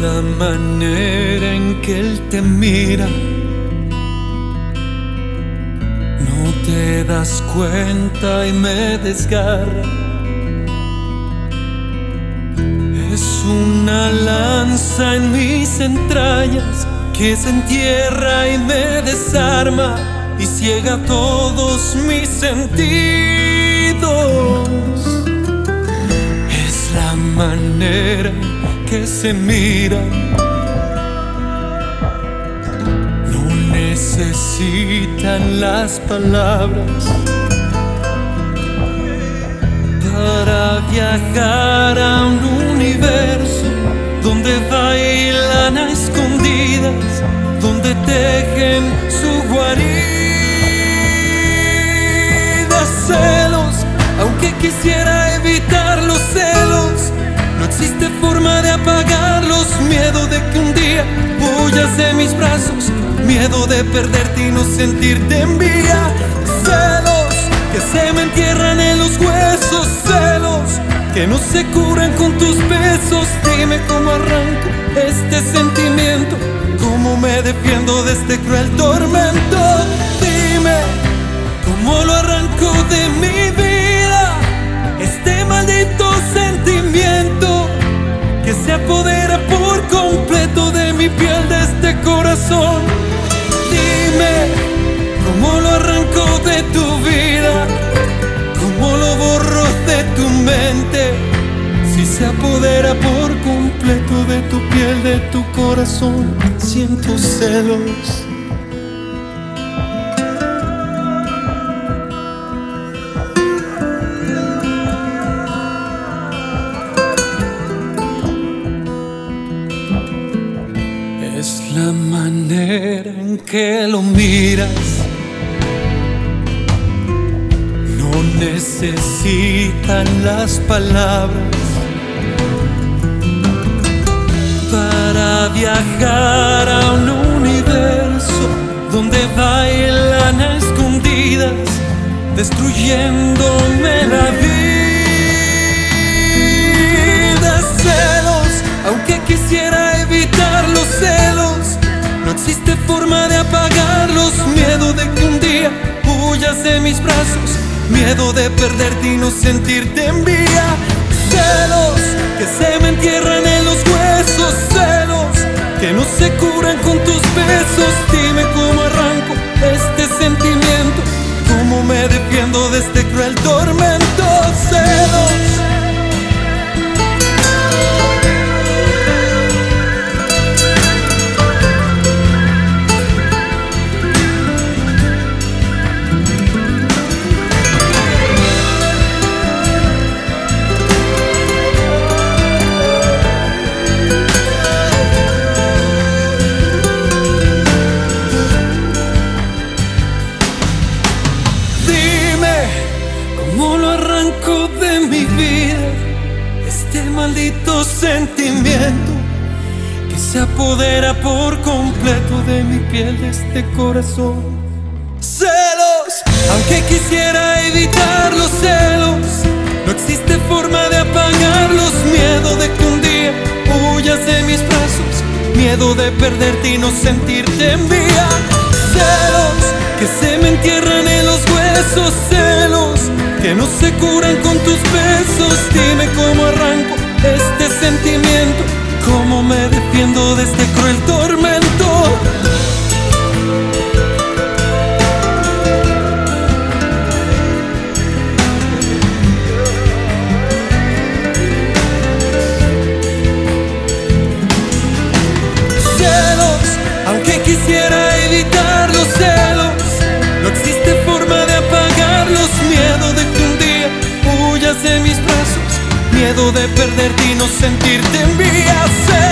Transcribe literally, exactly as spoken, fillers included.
la manera en que Él te mira. No te das cuenta y me desgarra. Es una lanza en mis entrañas que se entierra y me desarma y ciega todos mis sentidos. Es la manera que se mira. No necesitan las palabras para viajar a un universo donde bailan a escondidas, donde tejen su guarida. Celos, aunque quisiera evitar los celos, no existe forma de apagarlos. Miedo de que un día huyas de mis brazos, miedo de perderte y no sentirte en vida. Celos que se me entierran en los huesos, celos que no se curan con tus besos. Dime cómo arranco este sentimiento, cómo me defiendo de este cruel tormento. Dime cómo lo arranco de mi vida, este maldito sentimiento que se apodera por completo de mi piel, de este corazón. Dime cómo lo arranco de tu vida, cómo lo borro de tu mente, si se apodera por completo de tu piel, de tu corazón. Siento celos. Es la manera en que lo miras. No necesitan las palabras para viajar a un universo donde bailan a escondidas, destruyéndome la vida. Celos, aunque quisiera evitar los celos, no existe forma de apagarlos. Miedo de que un día huyas de mis brazos, miedo de perderte y no sentirte en vida. Celos que se me entierran en los huesos, celos que no se curan con tus besos. Dime cómo arranco este sentimiento, cómo me defiendo de este cruel tormento. Celos. ¿Cómo lo arranco de mi vida, este maldito sentimiento que se apodera por completo de mi piel, de este corazón? Celos, aunque quisiera evitar los celos, no existe forma de apagarlos. Miedo de que un día huyas de mis brazos, miedo de perderte y no sentirte en vida. Celos que se me entierran en los huesos, celos que no se curan con tus besos. Dime cómo arranco este sentimiento, cómo me defiendo de este cruel tormento. Celos, aunque quisiera evitar los celos, no existe forma de apagarlos. Miedo de que un día huyas de mis brazos, miedo de perderte y no sentirte en vida.